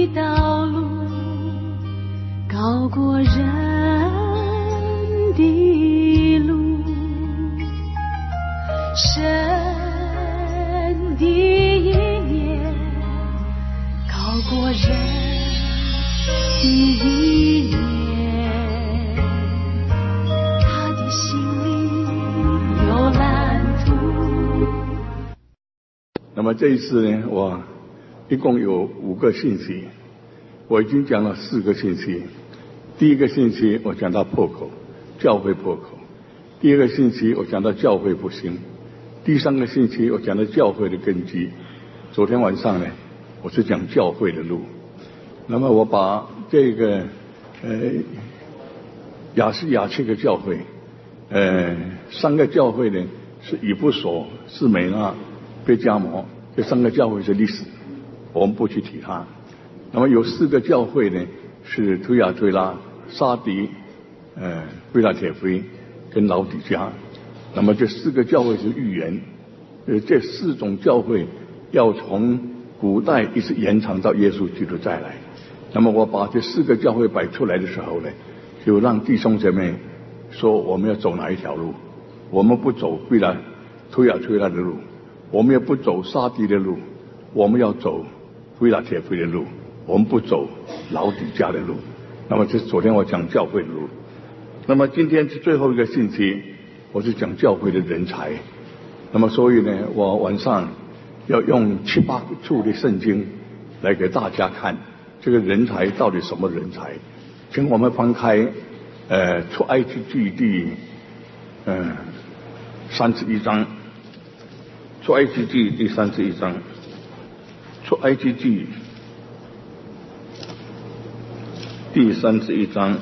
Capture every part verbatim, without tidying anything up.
道路高过人的路，神的意念高过人的意念，他的心里有蓝图。 那么这一次呢，我一共有五个信息，我已经讲了四个信息。第一个信息我讲到破口，教会破口；第二个信息我讲到教会复兴；第三个信息我讲到教会的根基。昨天晚上呢，我是讲教会的路。那么我把这个呃亚细亚七个教会，呃三个教会呢是以弗所、士美那、贝加摩，这三个教会是历史，我们不去提它。那么有四个教会呢是推亚推拉、沙迪、呃菲拉铁菲跟老底嘉。那么这四个教会是预言，呃这四种教会要从古代一直延长到耶稣基督再来。那么我把这四个教会摆出来的时候呢，就让弟兄姐妹说我们要走哪一条路。我们不走菲拉推亚推拉的路，我们也不走沙迪的路，我们要走菲拉铁菲的路，我们不走老底嘉的路。那么这是昨天我讲教会的路。那么今天是最后一个星期，我是讲教会的人才。那么所以呢，我晚上要用七八处的圣经来给大家看这个人才到底什么人才。请我们翻开呃出埃及记第呃三十一章，出埃及记第三十一章，出埃及记第三十一章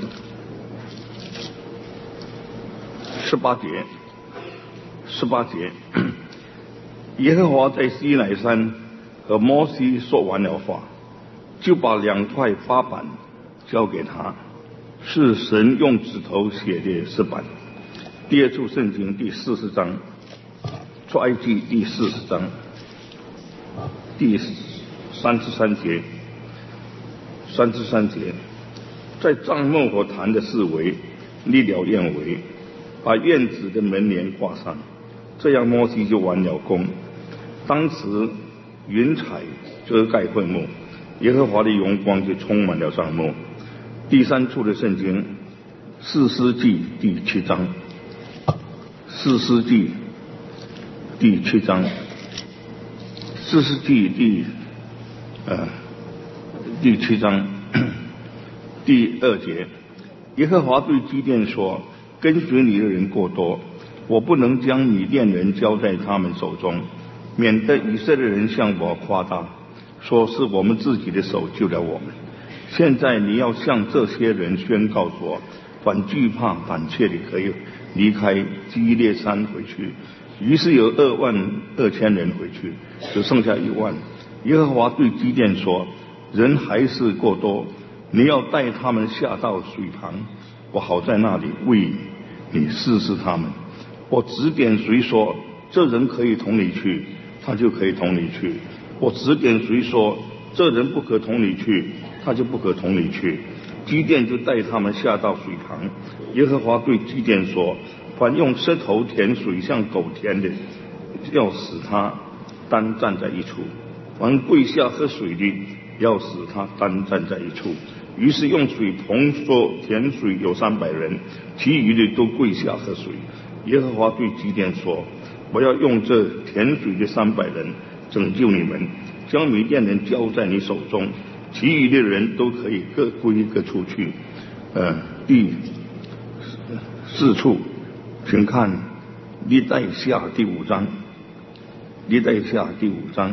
十八节，十八节，耶和华在西乃山和摩西说完了话，就把两块法板交给他，是神用指头写的石板。第二处圣经第四十章，出埃及第四十章第三十三节，三十三节，在帐幕和坛的四围立了院围，把院子的门帘挂上，这样摩西就完了工。当时云彩遮盖会幕，耶和华的荣光就充满了帐幕。第三处的圣经，士师记第七章，士师记第七章，士师记第呃第七章第二节，耶和华对基甸说：跟随你的人过多，我不能将米甸人交在他们手中，免得以色列人向我夸大，说是我们自己的手救了我们。现在你要向这些人宣告说，凡惧怕胆怯的可以离开基列山回去。于是有二万二千人回去，只剩下一万。耶和华对基甸说：人还是过多，你要带他们下到水旁，我好在那里为你试试他们。我指点谁说这人可以同你去，他就可以同你去；我指点谁说这人不可同你去，他就不可同你去。基甸就带他们下到水旁。耶和华对基甸说：凡用舌头舔水像狗舔的，要使他单站在一处；凡跪下喝水的，要使他单站在一处。于是用水同说甜水有三百人，其余的都跪下喝水。耶和华对基甸说：我要用这甜水的三百人拯救你们，将米甸人交在你手中，其余的人都可以各归各处去。呃，第四处，请看历代下第五章，历代下第五章。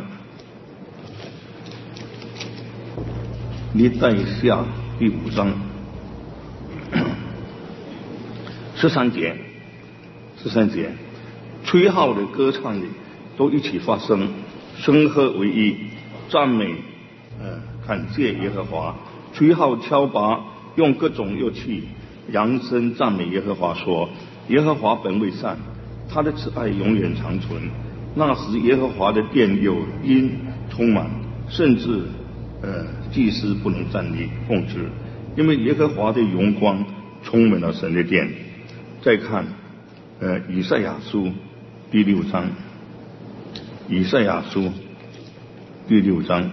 历代下第五章十三节，十三节，吹号的、歌唱的都一起发声，声和为一，赞美、呃，感谢耶和华。吹号、敲拔，用各种乐器扬声赞美耶和华，说：耶和华本为善，他的慈爱永远长存。那时耶和华的殿有音充满，甚至呃，祭司不能站立供职，因为耶和华的荣光充满了神的殿。再看，呃，以赛亚书第六章，以赛亚书第六章，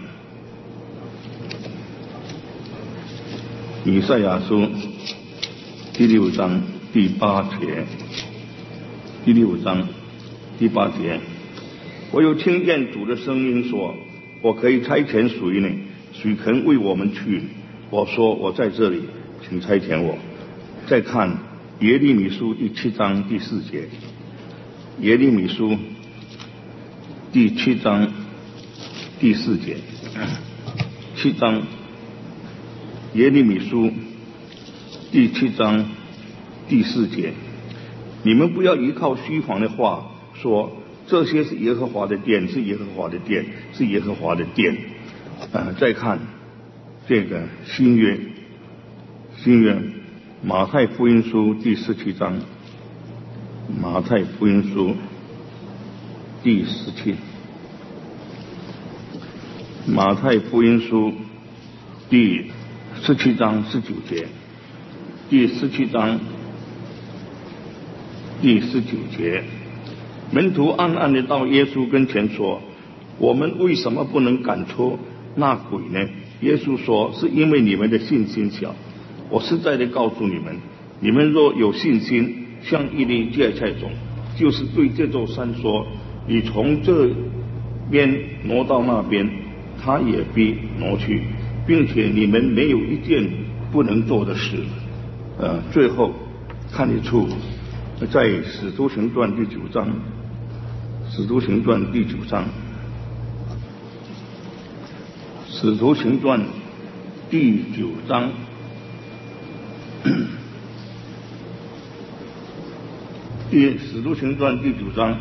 以赛亚书第六章第八节，第六章第八节，我又听见主的声音说：“我可以差遣谁呢？谁肯为我们去？”我说：“我在这里，请差遣我。”再看耶利米书第七章第四节，耶利米书第七章第四节，七章耶利米书第七章第四节，你们不要依靠虚谎的话说这些是耶和华的殿，是耶和华的殿，是耶和华的殿。呃，再看这个新约，新约马太福音书第十七章，马太福音书第十七，马太福音书第十七章十九节，第十七章第十九节，门徒暗暗的到耶稣跟前说：“我们为什么不能赶出那鬼呢？”耶稣说：“是因为你们的信心小。我实在的告诉你们，你们若有信心，像一粒芥菜种，就是对这座山说：你从这边挪到那边，它也必挪去，并且你们没有一件不能做的事。”呃，最后看得出，在《使徒行传》第九章，《使徒行传》第九章，《使徒行传》第九章。第《使徒行传》第九章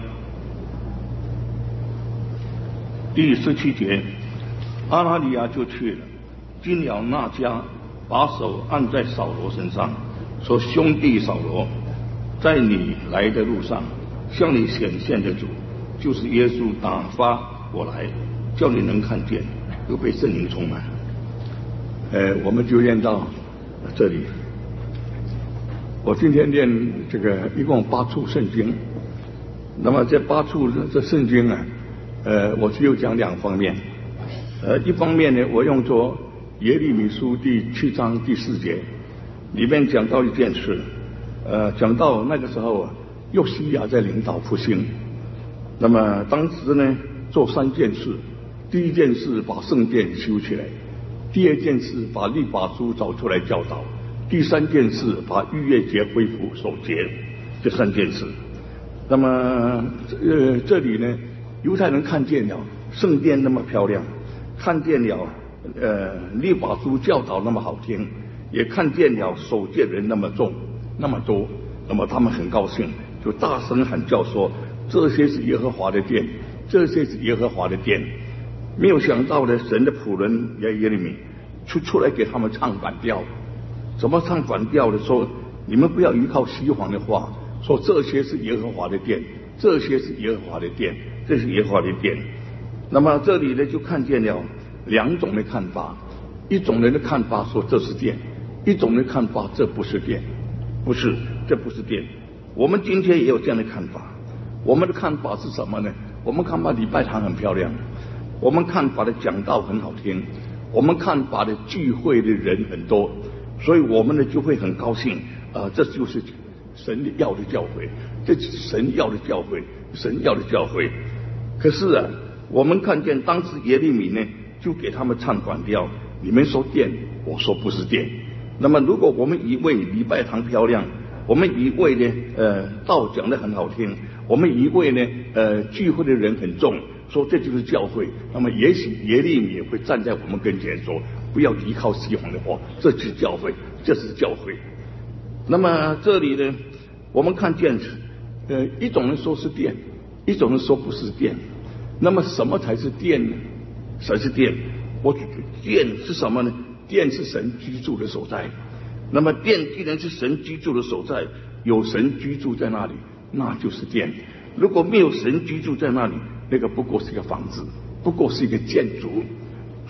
第十七节，阿拿尼亚就去了，进了那家，把手按在扫罗身上，说：“兄弟扫罗，在你来的路上，向你显现的主，就是耶稣打发我来，叫你能看见，又被圣灵充满。”呃，我们就念到这里。我今天念这个一共八处圣经，那么这八处这圣经啊，呃，我只有讲两方面。呃，一方面呢，我用作耶利米书第七章第四节，里面讲到一件事，呃，讲到那个时候啊，约西亚在领导复兴，那么当时呢做三件事，第一件事把圣殿修起来，第二件事把律法书找出来教导，第三件事把逾越节恢复守节，这三件事。那么呃这里呢，犹太人看见了圣殿那么漂亮，看见了呃律法书教导那么好听，也看见了守戒人那么重那么多，那么他们很高兴，就大声喊叫说：“这些是耶和华的殿，这些是耶和华的殿。”没有想到呢，神的仆人耶利米出出来给他们唱反调。怎么唱反调的？说你们不要依靠虚谎的话，说这些是耶和华的殿，这些是耶和华的殿，这是耶和华的殿。那么这里呢，就看见了两种的看法，一种人的看法说这是殿，一种人的看法这不是殿，不是，这不是殿。我们今天也有这样的看法，我们的看法是什么呢？我们看法礼拜堂很漂亮，我们看法的讲道很好听，我们看法的聚会的人很多，所以我们呢就会很高兴，呃，这就是神要的教会，这是神要的教会，神要的教会。可是啊，我们看见当时耶利米呢，就给他们唱反调，你们说殿，我说不是殿。那么如果我们以为礼拜堂漂亮，我们以为呢，呃，道讲得很好听，我们以为呢，呃，聚会的人很重，说这就是教会，那么也许耶利米也会站在我们跟前说，不要依靠虚谎的话，这就是教会，这是教会。那么这里呢，我们看见，呃，一种人说是殿，一种人说不是殿。那么什么才是殿呢？谁是殿？我殿是什么呢？殿是神居住的所在。那么殿既然是神居住的所在，有神居住在那里，那就是殿。如果没有神居住在那里，那个不过是一个房子，不过是一个建筑。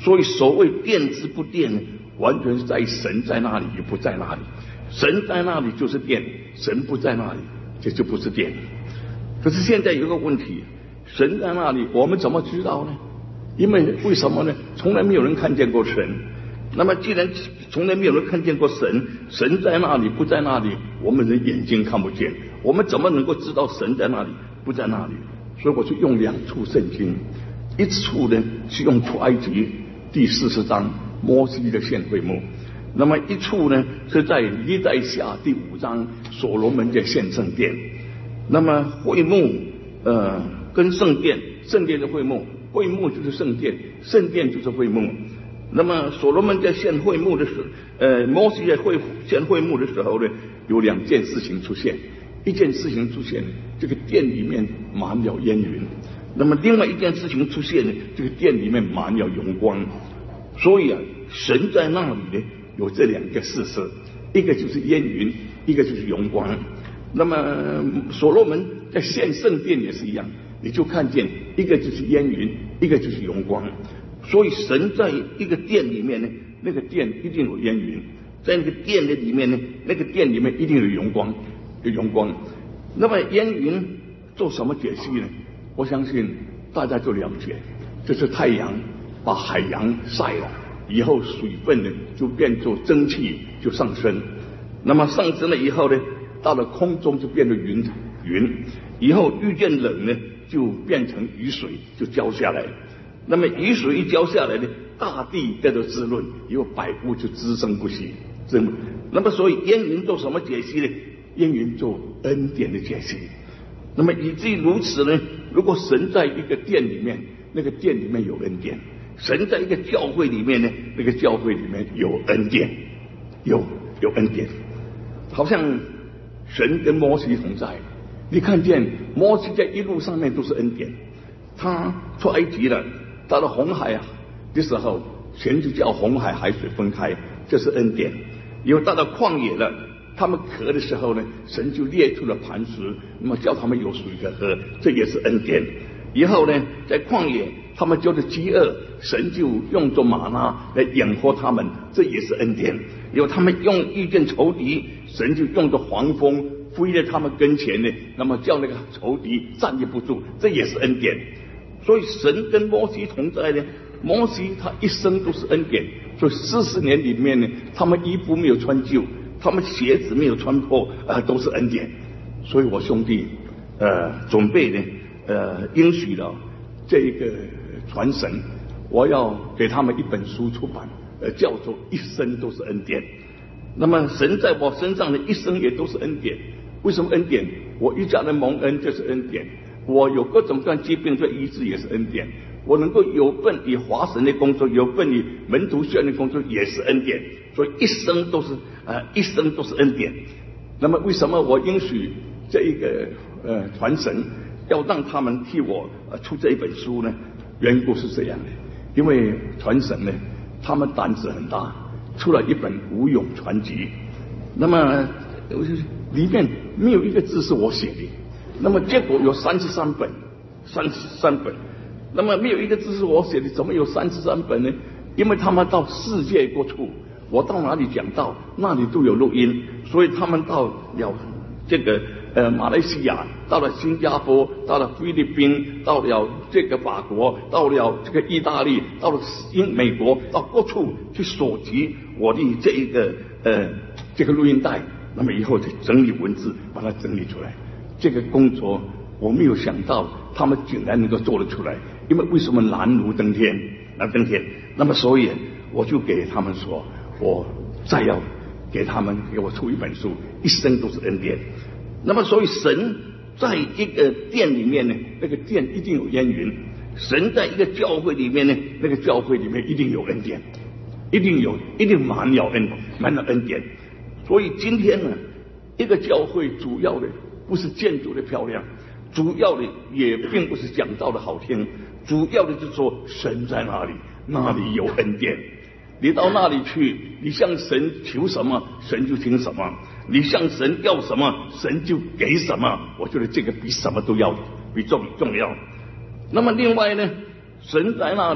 所以所谓殿之不殿，完全是在于神在那里也不在那里。神在那里就是殿，神不在那里这就不是殿。可是现在有个问题，神在那里我们怎么知道呢？因为为什么呢？从来没有人看见过神。那么既然从来没有人看见过神，神在那里不在那里，我们的眼睛看不见，我们怎么能够知道神在那里不在那里？所以我就用两处圣经，一处呢是用出埃及第四十章摩西的献会幕，那么一处呢是在历代下第五章所罗门的献圣殿。那么会幕呃跟圣殿，圣殿的会幕，会幕就是圣殿，圣殿就是会幕。那么所罗门在献会幕的时候，呃，摩西在会献会幕的时候呢，有两件事情出现。一件事情出现，这个殿里面满了烟云；那么另外一件事情出现呢，这个殿里面满了荣光。所以啊，神在那里呢，有这两个事实，一个就是烟云，一个就是荣光。那么所罗门在献圣殿也是一样，你就看见一个就是烟云，一个就是荣光。所以神在一个殿里面呢，那个殿一定有烟云；在那个殿的里面呢，那个殿里面一定有荣光，有荣光。那么烟云做什么解析呢？我相信大家就了解，就是太阳把海洋晒了以后，水分呢就变作蒸汽就上升。那么上升了以后呢，到了空中就变成云，云以后遇见冷呢，就变成雨水就浇下来。那么雨水一浇下来呢，大地得到滋润，以后百物就滋生不息。那么所以烟云做什么解析呢？烟云做恩典的解析。那么以至于如此呢，如果神在一个殿里面，那个殿里面有恩典；神在一个教会里面呢，那个教会里面有恩典，有有恩典。好像神跟摩西同在，你看见摩西在一路上面都是恩典。他出埃及了，到了红海啊的时候，神就叫红海海水分开，这是恩典。因为到了旷野了，他们渴的时候呢，神就列出了磐石，那么叫他们有水可喝，这也是恩典。以后呢，在旷野他们觉得饥饿，神就用作玛纳来养活他们，这也是恩典。因为他们用遇见仇敌，神就用作黄蜂飞在他们跟前呢，那么叫那个仇敌站立不住，这也是恩典。所以神跟摩西同在呢，摩西他一生都是恩典。所以四十年里面呢，他们衣服没有穿旧，他们鞋子没有穿破，啊、呃，都是恩典。所以我兄弟，呃，准备呢，呃，应许了这一个传神，我要给他们一本书出版，呃，叫做《一生都是恩典》。那么神在我身上的一生也都是恩典。为什么恩典？我一家人蒙恩，这是恩典。我有各种各样疾病，这医治也是恩典。我能够有份以华神的工作，有份以门徒训练的工作，也是恩典。所以一生都是呃，一生都是恩典。那么为什么我应许这一个呃传神，要让他们替我呃出这一本书呢？缘故是这样的，因为传神呢，他们胆子很大，出了一本无勇传集，那么里面没有一个字是我写的，那么结果有三十三本，三十三本。那么没有一个字是我写的，怎么有三十三本呢？因为他们到世界各处，我到哪里讲道，那里都有录音，所以他们到了这个呃马来西亚，到了新加坡，到了菲律宾，到了这个法国，到了这个意大利，到了英美国，到各处去索集我的这一个呃这个录音带，那么以后再整理文字，把它整理出来。这个工作我没有想到他们竟然能够做得出来，因为为什么难如登天，难登天？那么所以我就给他们说，我再要给他们给我出一本书，一生都是恩典。那么所以神在一个殿里面呢，那个殿一定有烟云；神在一个教会里面呢，那个教会里面一定有恩典，一定有，一定满了恩，满了恩典。所以今天呢，一个教会主要的不是建筑的漂亮，主要的也并不是讲道的好听，主要的就是说神在哪里，那里有恩典。你到那里去，你向神求什么，神就听什么；你向神要什么，神就给什么。我觉得这个比什么都要，比重重要。那么另外呢，神在那里，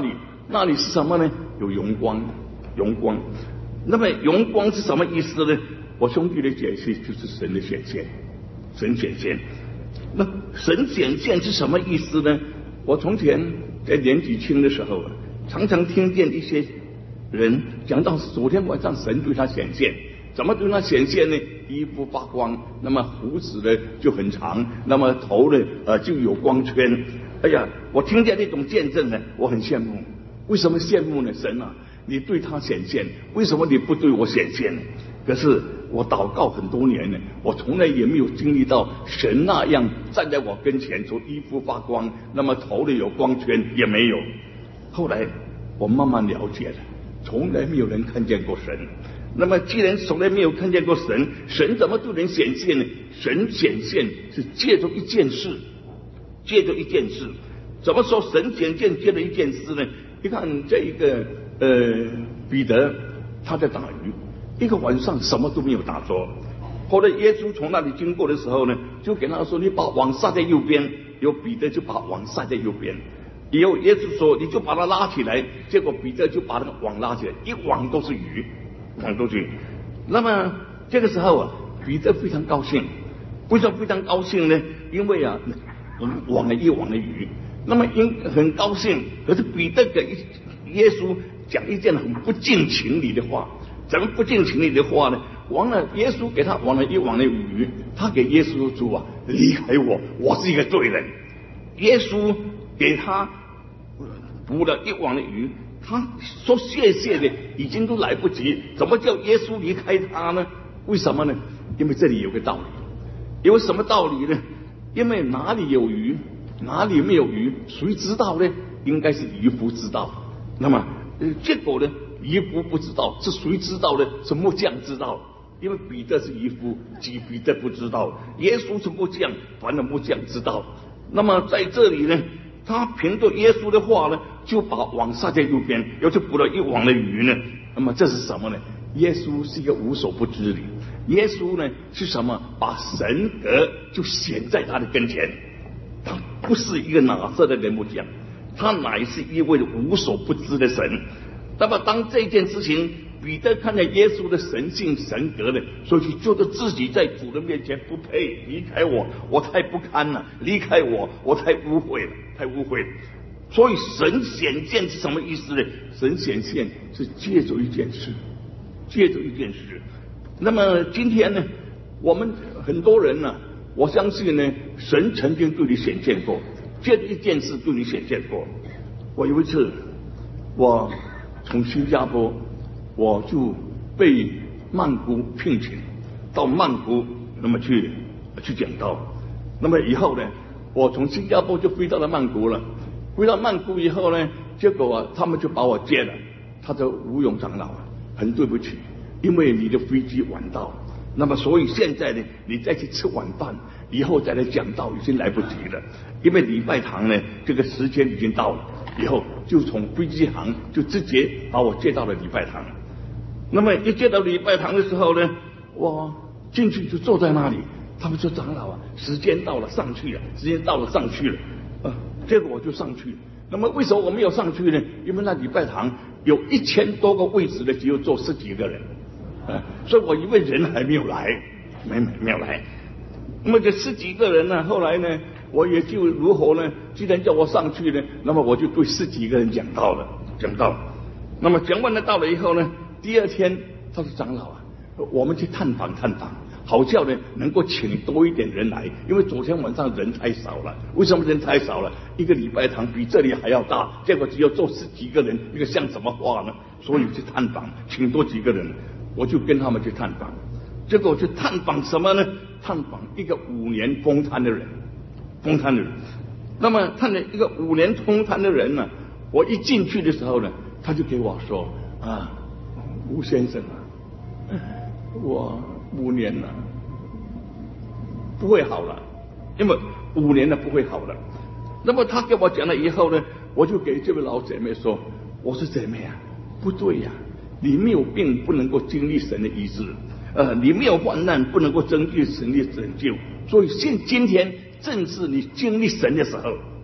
那里是什么呢？有荣光，荣光。那么荣光是什么意思呢？我兄弟的解释就是神的显现，神显现。那神显现是什么意思呢？我从前在年纪轻的时候啊，常常听见一些人讲到昨天晚上神对他显现，怎么对他显现呢？衣服发光，那么胡子呢就很长，那么头呢呃就有光圈。哎呀，我听见那种见证呢，我很羡慕。为什么羡慕呢？神啊，你对他显现，为什么你不对我显现呢？可是我祷告很多年了，我从来也没有经历到神那样站在我跟前，说衣服发光，那么头里有光圈也没有。后来我慢慢了解了，从来没有人看见过神。那么既然从来没有看见过神，神怎么对人显现呢？神显现是借着一件事，借着一件事。怎么说神显现借着一件事呢？你看这一个呃彼得他在打鱼，一个晚上什么都没有打着。后来耶稣从那里经过的时候呢，就给他说：“你把网撒在右边。”有彼得就把网撒在右边。以后耶稣说：“你就把它拉起来。”结果彼得就把那个网拉起来，一网都是鱼，网都是鱼。那么这个时候啊，彼得非常高兴。为什么非常高兴呢？因为啊，网了一网的鱼。那么因很高兴，可是彼得给耶稣讲一件很不近情理的话。怎么不近情理的话呢？完了，耶稣给他网了一网的鱼，他给耶稣说：“啊，离开我，我是一个罪人。”耶稣给他捕了一网的鱼，他说谢谢的已经都来不及，怎么叫耶稣离开他呢？为什么呢？因为这里有个道理。有什么道理呢？因为哪里有鱼，哪里没有鱼，谁知道呢？应该是渔夫知道。那么、呃、结果呢？渔夫不知道，是谁知道呢？是木匠知道。因为彼得是渔夫，即彼得不知道。耶稣是木匠，反而木匠知道。那么在这里呢，他凭着耶稣的话呢，就把网撒在右边，又去捕了一网的鱼呢。那么这是什么呢？耶稣是一个无所不知的。耶稣呢是什么？把神格就显在他的跟前。他不是一个哪色的人木匠，他乃是一位无所不知的神。那么当这件事情彼得看见耶稣的神性神格呢，所以觉得自己在主的面前不配，离开我，我太不堪了，离开我，我太污秽了，太污秽了。所以神显现是什么意思呢？神显现是借着一件事，借着一件事。那么今天呢，我们很多人呢、啊，我相信呢，神曾经对你显现过，借着一件事对你显现过。我有一次，我从新加坡，我就被曼谷聘请到曼谷，那么去去讲道。那么以后呢，我从新加坡就飞到了曼谷了。飞到曼谷以后呢，结果啊，他们就把我接了。他说：“吴勇长老啊，很对不起，因为你的飞机晚到，那么所以现在呢，你再去吃晚饭，以后再来讲道已经来不及了。因为礼拜堂呢，这个时间已经到了。”以后就从飞机行就直接把我接到了礼拜堂。那么一接到礼拜堂的时候呢，我进去就坐在那里。他们说：“长老啊，时间到了，上去了，时间到了，上去了。”啊，结果我就上去。那么为什么我没有上去呢？因为那礼拜堂有一千多个位置的，只有坐十几个人，啊，所以我以为人还没有来，没没没有来。那么这十几个人呢，后来呢，我也就如何呢？既然叫我上去呢，那么我就对十几个人讲道了，讲道。那么讲完了道了以后呢，第二天他说：“长老啊，我们去探访探访，好叫呢能够请多一点人来，因为昨天晚上人太少了。为什么人太少了？一个礼拜堂比这里还要大，结果只有坐十几个人，这个像什么话呢？所以去探访，请多几个人，我就跟他们去探访。结果去探访什么呢？探访一个五年风瘫的人，风瘫的人。那么探了一个五年风瘫的人呢，我一进去的时候呢，他就给我说：“啊，吴先生啊，我五年了，不会好了，因为五年了不会好了。”那么他给我讲了以后呢，我就给这位老姐妹说：“我说姐妹啊，不对呀、啊，你没有病不能够经历神的医治，呃，你没有患难不能够经历神的拯救，所以现今天正是你经历神的时候，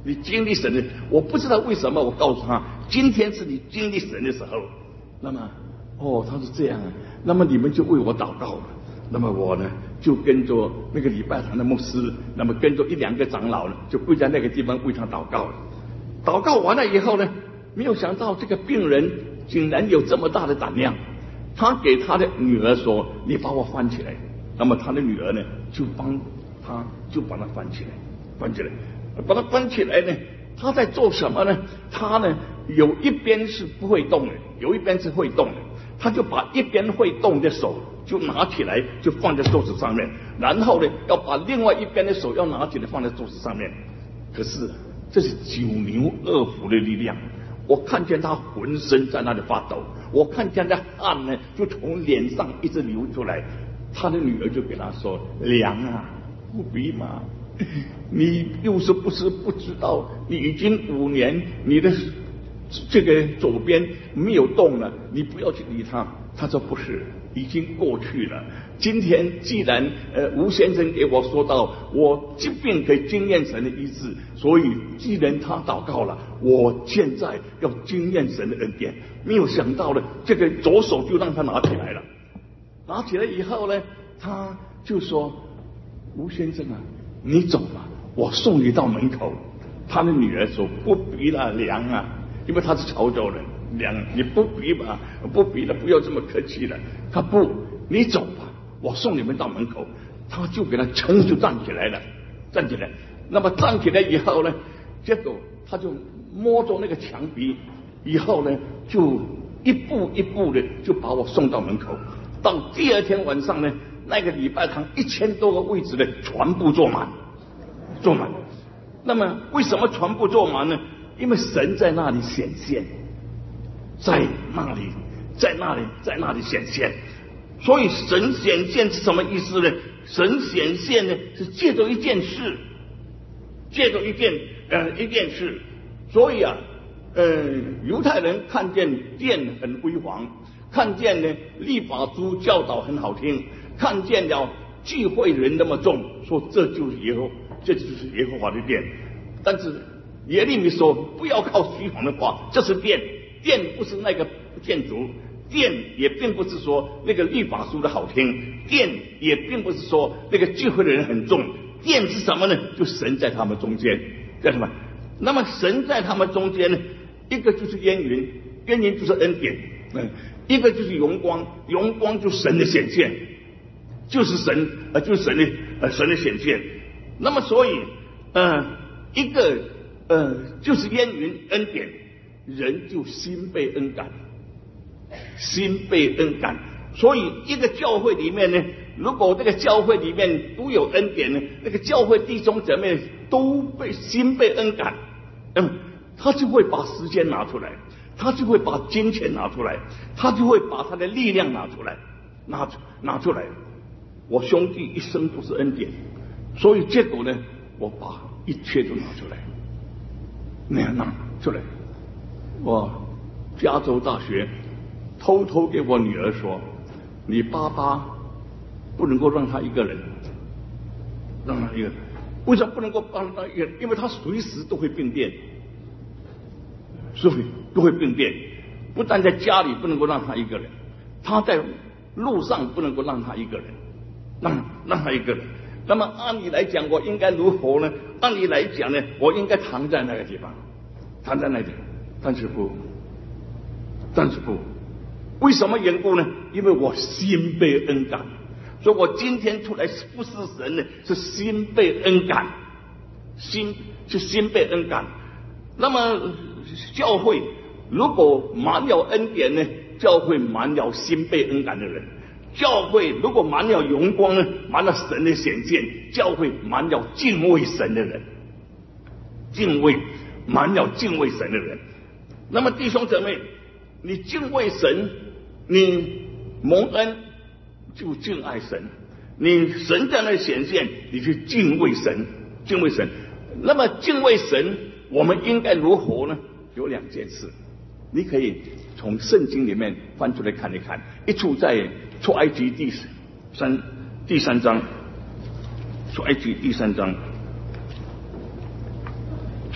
你经历神的，我不知道为什么，我告诉他，今天是你经历神的时候。那么，哦，他是这样啊，那么你们就为我祷告了。那么我呢，就跟着那个礼拜堂的牧师，那么跟着一两个长老呢，就跪在那个地方为他祷告了。祷告完了以后呢，没有想到这个病人竟然有这么大的胆量，他给他的女儿说：“你把我翻起来。”那么他的女儿呢，就帮他，就把他翻起来，翻起来，把他翻起来呢。他在做什么呢？他呢，有一边是不会动的，有一边是会动的。他就把一边会动的手就拿起来，就放在桌子上面，然后呢，要把另外一边的手要拿起来放在桌子上面。可是这是九牛二虎的力量，我看见他浑身在那里发抖，我看见他汗呢就从脸上一直流出来。他的女儿就给他说：“娘啊，不必嘛，你又是不是不知道，你已经五年，你的这个左边没有动了，你不要去理他。”他说：“不是，已经过去了。今天既然呃吴先生给我说到，我疾病可以经验神的医治，所以既然他祷告了，我现在要经验神的恩典。”没有想到呢，这个左手就让他拿起来了。拿起来以后呢，他就说：“吴先生啊，你走吧，我送你到门口。”他的女儿说：“不必了，娘啊，因为他是潮州人，娘，你不必吧，不必了，不要这么客气了。”他不，你走吧，我送你们到门口。他就给他撑就站起来了，站起来。那么站起来以后呢，结果他就摸着那个墙壁，以后呢，就一步一步的就把我送到门口。到第二天晚上呢，那个礼拜堂一千多个位置呢，全部坐满，坐满。那么为什么全部坐满呢？因为神在那里显现，在那里，在那里，在那里显现。所以神显现是什么意思呢？神显现呢，是借着一件事，借着一件呃一件事。所以啊，呃，犹太人看见殿很辉煌，看见呢律法书教导很好听，看见了聚会人那么重，说这就是耶和，这就是耶和华的殿。但是耶利米说，不要靠虚谎的话，这是殿，殿不是那个建筑，殿也并不是说那个律法书的好听，殿也并不是说那个聚会的人很重，殿是什么呢？就神在他们中间，叫什么？那么神在他们中间呢，一个就是烟云，烟云就是恩典，嗯，一个就是荣光，荣光就是神的显现，就是神呃，就是神的呃神的显现。那么所以呃一个呃就是烟云恩典，人就心被恩感，心被恩感。所以一个教会里面呢，如果这个教会里面都有恩典呢，那个教会弟兄姐妹都被心被恩感，嗯，他就会把时间拿出来，他就会把金钱拿出来，他就会把他的力量拿出来，拿出拿出来。我兄弟一生都是恩典，所以结果呢，我把一切都拿出来，那样拿出来。我加州大学偷偷给我女儿说，你爸爸不能够让他一个人，让他一个人。为什么不能够帮他一个人？因为他随时都会病变，所以都会病变。不但在家里不能够让他一个人，他在路上不能够让他一个人，让让他一个人。那么按理来讲，我应该如何呢？按理来讲呢，我应该躺在那个地方，躺在那里，但是不，但是不。为什么缘故呢？因为我心被恩感，所以我今天出来服侍神呢，是心被恩感，心是心被恩感。那么教会如果满了恩典呢，教会满了心被恩感的人；教会如果满了荣光呢，满了神的显现；教会满了敬畏神的人，敬畏满了敬畏神的人。那么弟兄姊妹，你敬畏神，你蒙恩就敬爱神，你神在那显现，你去敬畏神，敬畏神。那么敬畏神，我们应该如何呢？有两件事，你可以从圣经里面翻出来看一看。一处在出埃及第三第三章，出埃及第三章，出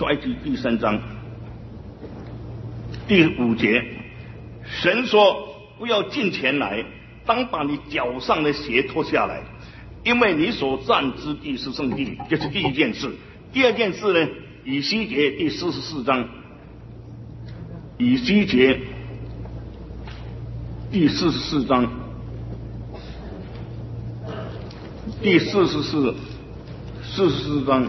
出埃及第三章第五节，神说：“不要近前来，当把你脚上的鞋脱下来，因为你所站之地是圣地。”这是第一件事。第二件事呢，以西结第四十四章，以西结第四十四章，第四十四四十四章，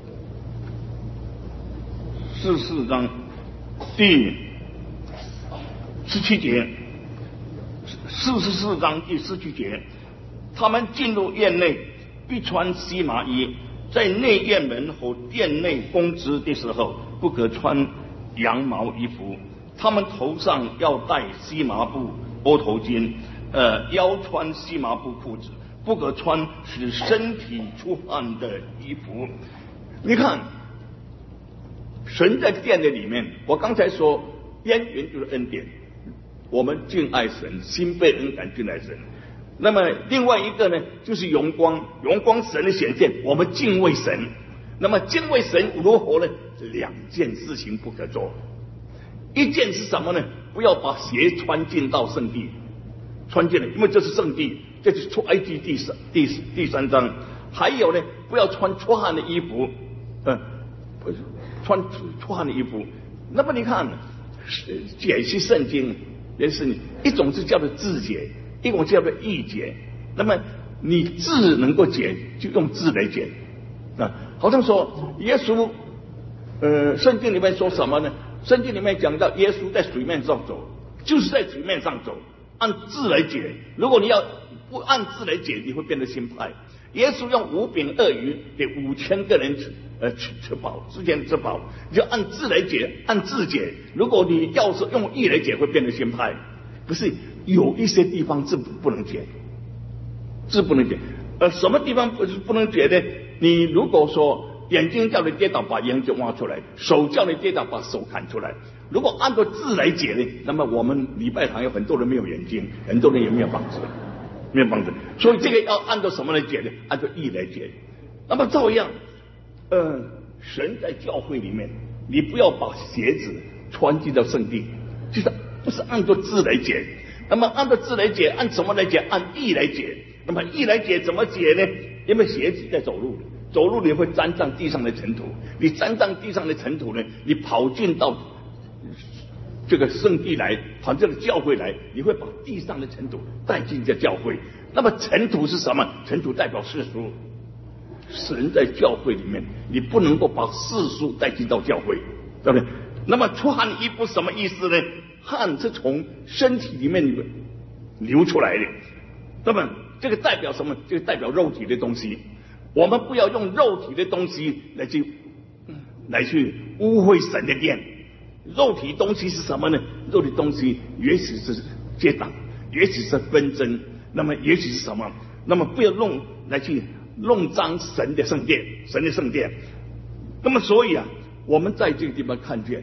四十四章第十七节，四十四章第十七节，他们进入院内，必穿细麻衣，在内院门和殿内供职的时候，不可穿羊毛衣服。他们头上要戴细麻布窝头巾，呃，腰穿细麻布裤子，不可穿使身体出汗的衣服。你看，神在殿的里面，我刚才说边缘就是恩典，我们敬爱神，心被恩感敬爱神。那么另外一个呢，就是荣光，荣光神的显现，我们敬畏神。那么敬畏神如何呢？两件事情不可做。一件是什么呢？不要把鞋穿进到圣地，穿进来，因为这是圣地，这是出埃及第三第第三章。还有呢，不要穿出汗的衣服，嗯，穿出汗的衣服。那么你看，解析圣经也是一种是叫做字解，一种叫做意解。那么你字能够解，就用字来解啊。好像说耶稣，呃，圣经里面说什么呢？圣经里面讲到耶稣在水面上走，就是在水面上走，按字来解。如果你要不按字来解，你会变得心派。耶稣用五饼二鱼给五千个人吃，呃，吃吃饱，之前吃饱，你就按字来解，按字解。如果你要是用意来解，会变得心派。可是有一些地方字不能解，字不能解。呃，什么地方不是不能解呢？你如果说眼睛叫你跌倒，把眼睛挖出来；手叫你跌倒，把手砍出来。如果按照字来解呢，那么我们礼拜堂有很多人没有眼睛，很多人也没有膀子，没有膀子。所以这个要按照什么来解呢？按照义来解。那么照样，呃，神在教会里面，你不要把鞋子穿进到圣地，就是不是按照字来解。那么按照字来解，按什么来解？按义来解。那么义来解怎么解呢？因为鞋子在走路。走路你会沾上地上的尘土，你沾上地上的尘土呢，你跑进到这个圣地来，跑这个教会来，你会把地上的尘土带进这教会。那么尘土是什么？尘土代表世俗。神在教会里面，你不能够把世俗带进到教会，对不对？那么出汗衣服什么意思呢？汗是从身体里面流出来的，那么这个代表什么？这个代表肉体的东西。我们不要用肉体的东西来去来去污秽神的殿。肉体东西是什么呢？肉体东西也许是结党，也许是纷争，那么也许是什么？那么不要弄来去弄脏神的圣殿，神的圣殿。那么所以啊，我们在这个地方看见，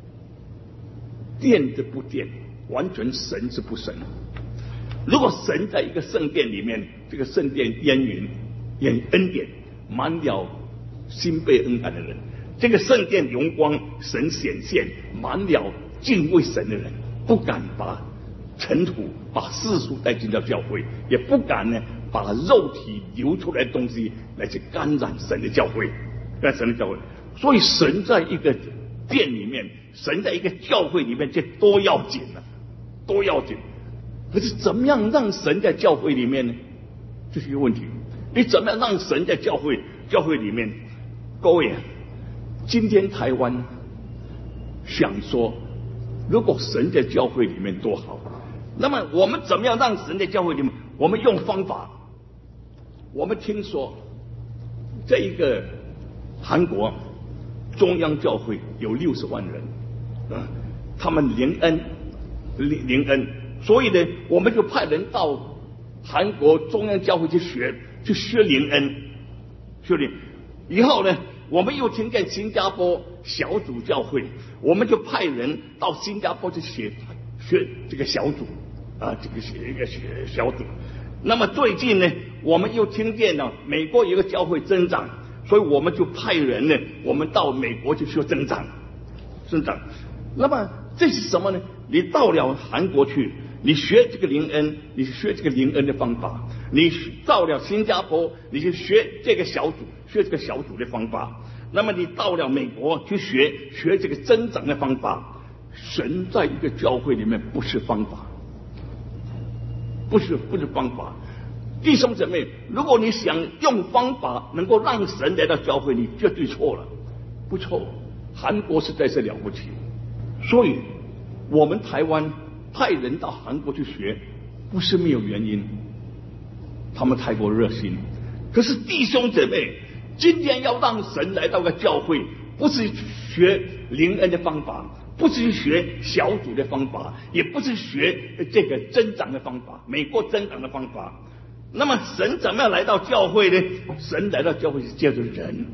殿的不殿，完全神是不神。如果神在一个圣殿里面，这个圣殿烟云演恩典，满了心被恩感的人，这个圣殿荣光神显现，满了敬畏神的人，不敢把尘土把世俗带进到教会，也不敢呢把肉体流出来的东西来去感染神的教会，干神的教会。所以神在一个殿里面，神在一个教会里面，这多要紧啊，多要紧。可是怎么样让神在教会里面呢？这是一个问题。你怎么样让神在教会教会里面？各位啊，今天台湾想说，如果神在教会里面多好，那么我们怎么样让神在教会里面？我们用方法。我们听说这一个韩国中央教会有六十万人啊，他们灵恩灵灵恩，所以呢，我们就派人到韩国中央教会去学。去学灵恩，学灵。以后呢，我们又听见新加坡小组教会，我们就派人到新加坡去学学这个小组啊，这个学一个学小组。那么最近呢，我们又听见了美国有个教会增长， 所以我们就派人呢，我们到美国去学增长，增长。那么这是什么呢？你到了韩国去，你学这个灵恩，你学这个灵恩的方法；你到了新加坡，你去学这个小组，学这个小组的方法。那么你到了美国去学学这个增长的方法。神在一个教会里面不是方法，不是不是方法。弟兄姊妹，如果你想用方法能够让神来到教会，你绝对错了，不错。韩国实在是了不起，所以我们台湾派人到韩国去学，不是没有原因，他们太过热心。可是弟兄姊妹，今天要让神来到个教会，不是学灵恩的方法，不是学小组的方法，也不是学这个增长的方法，美国增长的方法。那么神怎么样来到教会呢？神来到教会是借着人，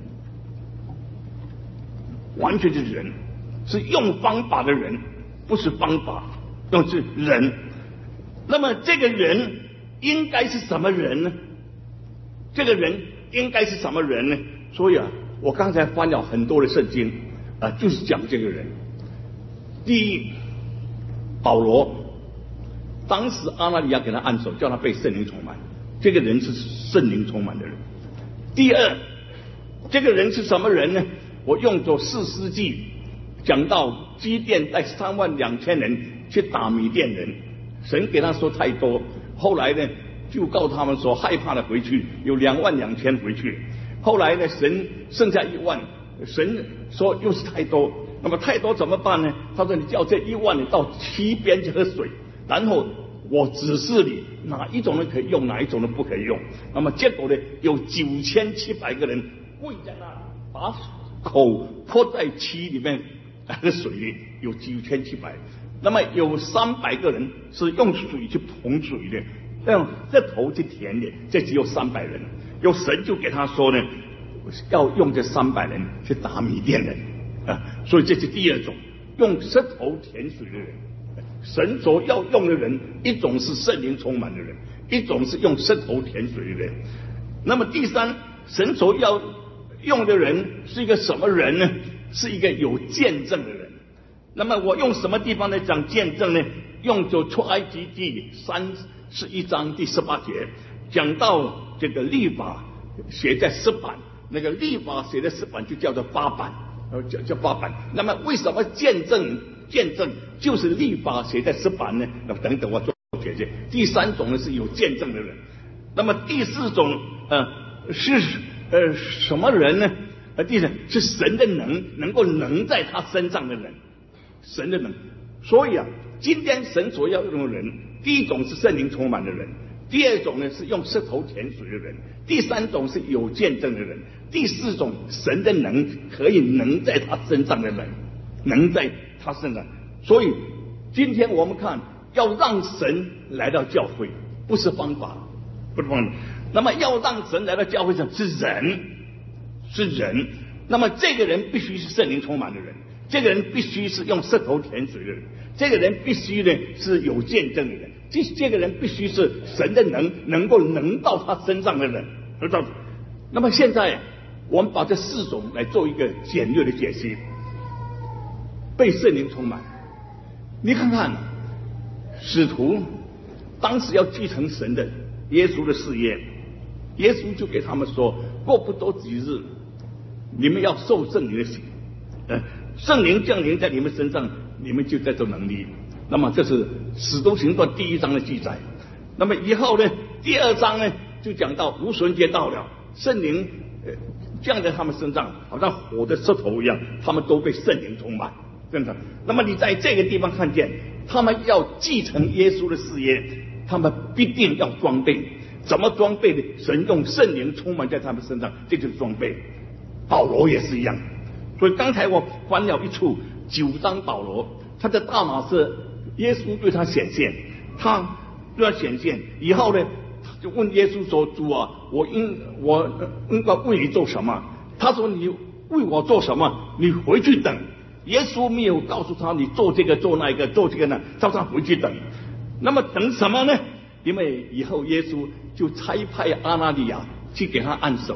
完全是人，是用方法的人，不是方法，用是人。那么这个人应该是什么人呢？这个人应该是什么人呢？所以啊，我刚才翻了很多的圣经啊，就是讲这个人。第一，保罗，当时阿拿尼亚给他按手，叫他被圣灵充满，这个人是圣灵充满的人。第二，这个人是什么人呢？我用作士师记讲到基甸带三万两千人去打米甸人，神给他说太多，后来呢就告他们说害怕的回去，有两万两千回去。后来呢神剩下一万，神说又是太多，那么太多怎么办呢？他说你叫这一万人到溪边去喝水，然后我指示你哪一种人可以用，哪一种人不可以用。那么结果呢，有九千七百个人跪在那里，把口泼在溪里面的水里，有九千七百。那么有三百个人是用水去捧水的，用这头去填的，这只有三百人。有神就给他说呢，要用这三百人去打米甸人啊，所以这是第二种用舌头填水的人。神所要用的人，一种是圣灵充满的人，一种是用舌头填水的人。那么第三，神所要用的人是一个什么人呢？是一个有见证的人。那么我用什么地方来讲见证呢？用就出埃及记三十一章第十八节，讲到这个律法写在石板，那个律法写在石板就叫做八版，叫叫八版。那么为什么见证见证就是律法写在石板呢？那么等等我做解释。第三种呢是有见证的人。那么第四种呃是呃什么人呢？呃，第四是神的能，能够能在他身上的人，神的能。所以啊，今天神所要用的人，第一种是圣灵充满的人，第二种呢是用舌头填水的人，第三种是有见证的人，第四种神的能可以能在他身上的人，能在他身上。所以今天我们看，要让神来到教会，不是方法，不是方法。那么要让神来到教会上是人，是人。那么这个人必须是圣灵充满的人，这个人必须是用舌头填水的人，这个人必须呢是有见证的人，这这个人必须是神的能能够能到他身上的人。那么现在我们把这四种来做一个简略的解析。被圣灵充满，你看看使徒当时要继承神的耶稣的事业，耶稣就给他们说，过不多几日你们要受圣灵的洗，呃，圣灵降临在你们身上，你们就在这能力。那么这是使徒行传第一章的记载。那么以后呢，第二章呢就讲到无旬节到了，圣灵呃降在他们身上，好像火的舌头一样，他们都被圣灵充满。真的。那么你在这个地方看见，他们要继承耶稣的事业，他们必定要装备。怎么装备呢？神用圣灵充满在他们身上，这就是装备。保罗也是一样。所以刚才我翻了一处九章，保罗他在大马士，耶稣对他显现，他对他显现以后呢，就问耶稣说：“主啊，我应我应该为你做什么？”他说：“你为我做什么？你回去等。”耶稣没有告诉他你做这个做那个做这个呢，照常回去等。那么等什么呢？因为以后耶稣就差派阿拿尼亚去给他按手，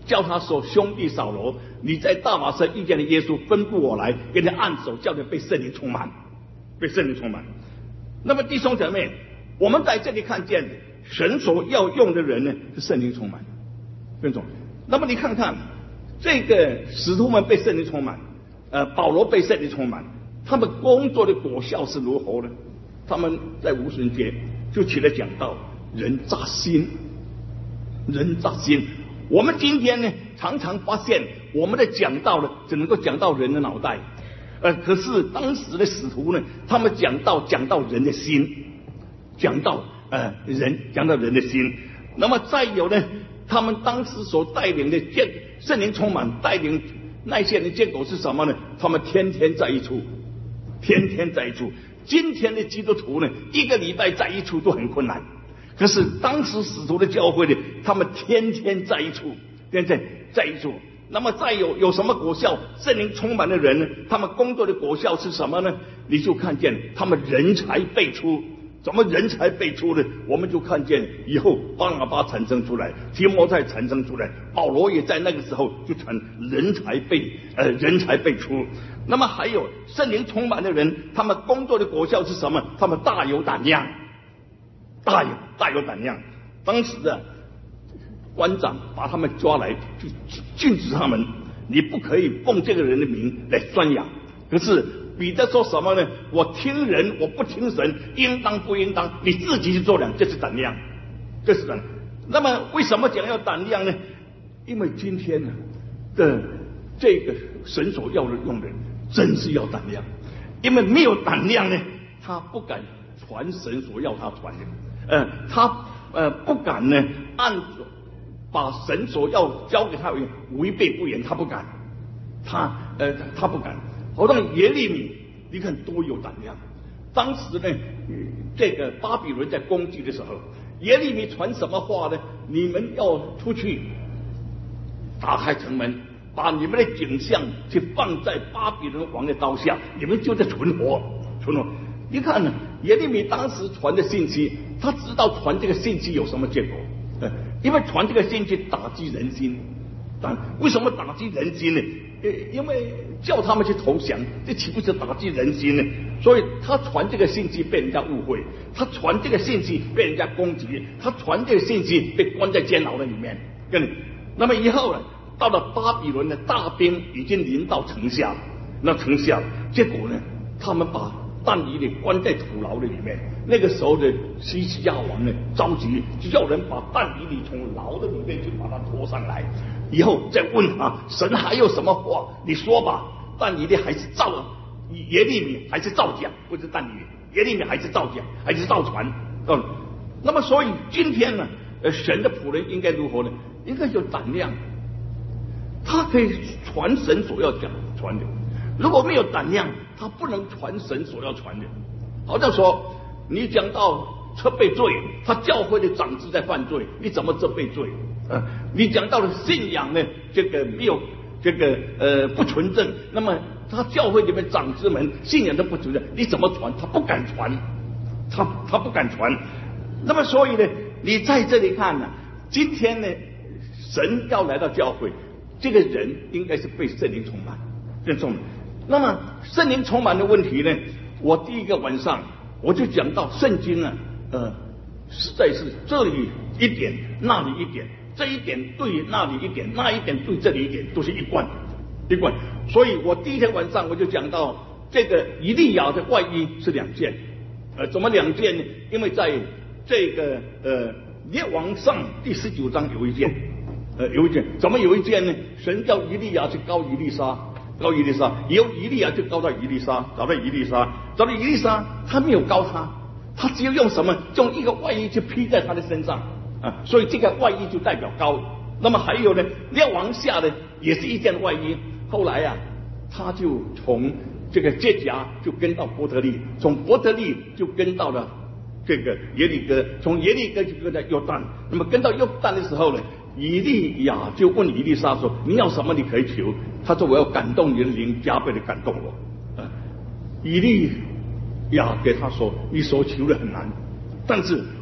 叫他说：“兄弟扫罗，你在大马色遇见了耶稣，吩咐我来给你按手，叫你被圣灵充满，被圣灵充满。”那么弟兄姐妹，我们在这里看见神所要用的人呢，是圣灵充满，分众。那么你看看这个使徒们被圣灵充满，呃，保罗被圣灵充满，他们工作的果效是如何呢？他们在无神节就起来讲道，人扎心，人扎心。我们今天呢，常常发现我们的讲道呢，只能够讲到人的脑袋，呃，可是当时的使徒呢，他们讲道讲到人的心，讲到呃人，讲到人的心。那么再有呢，他们当时所带领的结圣灵充满带领那些人的结果是什么呢？他们天天在一处，天天在一处。今天的基督徒呢，一个礼拜在一处都很困难。可是当时使徒的教会呢，他们天天在一处，天天在一处。那么再有有什么果效？圣灵充满的人呢，他们工作的果效是什么呢？你就看见他们人才辈出。怎么人才辈出呢？我们就看见以后巴拿巴产生出来，提摩太产生出来，保罗也在那个时候就成人才辈呃人才辈出。那么还有圣灵充满的人，他们工作的果效是什么？他们大有胆量，大有大有胆量。当时的官长把他们抓来，就禁止他们，你不可以奉这个人的名来宣扬。可是彼得说什么呢？我听人，我不听神，应当不应当，你自己去做量，这是胆量，这是胆量。那么为什么讲要胆量呢？因为今天呢的这个神所要的用人，真是要胆量。因为没有胆量呢，他不敢传神所要他传的，呃，他呃不敢呢按把神所要交给他违背不言，他不敢，他呃他不敢。好像耶利米，你看多有胆量。当时呢，这个巴比伦在攻击的时候，耶利米传什么话呢？你们要出去打开城门，把你们的景象去放在巴比伦王的刀下，你们就在存活，存活。你看呢，耶利米当时传的信息，他知道传这个信息有什么结果，呃，因为传这个信息打击人心。但为什么打击人心呢？呃，因为叫他们去投降，这岂不是打击人心呢？所以他传这个信息被人家误会，他传这个信息被人家攻击，他传这个信息被关在监牢的里面。跟那么以后呢，到了巴比伦的大兵已经临到城下，那城下结果呢，他们把但以理关在土牢的里面。那个时候的西西家王呢，着急就叫人把但以理从牢的里面去把他拖上来，以后再问他神还有什么话你说吧。但以理还是照耶利米还是照讲，不是但以理，耶利米还是照讲，还是照传。嗯，那么所以今天呢，呃，神的仆人应该如何呢？应该有胆量，他可以传神所要讲传的。如果没有胆量，他不能传神所要传的。好像说你讲到责备罪，他教会的长子在犯罪，你怎么责备罪？呃，你讲到了信仰呢，这个没有这个呃不纯正，那么他教会里面长子们信仰都不纯正，你怎么传？他不敢传，他他不敢传。那么所以呢，你在这里看呢、啊，今天呢，神要来到教会，这个人应该是被圣灵充满，更重要。那么圣灵充满的问题呢，我第一个晚上我就讲到圣经啊，呃，实在是这里一点，那里一点，这一点对那里一点，那一点对这里一点，都是一贯一贯。所以我第一天晚上我就讲到这个以利亚的外衣是两件，呃，怎么两件呢？因为在这个呃列王上第十九章有一件，呃有一件，怎么有一件呢？神叫以利亚去膏以利沙。高以利沙，由以利亚就高到以利沙，找到以利沙，找到以利沙，他没有高他，他只有用什么？用一个外衣去披在他的身上啊，所以这个外衣就代表高。那么还有呢，列王下的也是一件外衣，后来啊，他就从这个结甲就跟到伯特利，从伯特利就跟到了这个耶利哥，从耶利哥就跟到约旦。那么跟到约旦的时候呢，以利亚就问以利沙说：“你要什么？你可以求。”他说：“我要感动你的灵，加倍的感动我。”啊，以利亚给他说：“你所求的很难，但是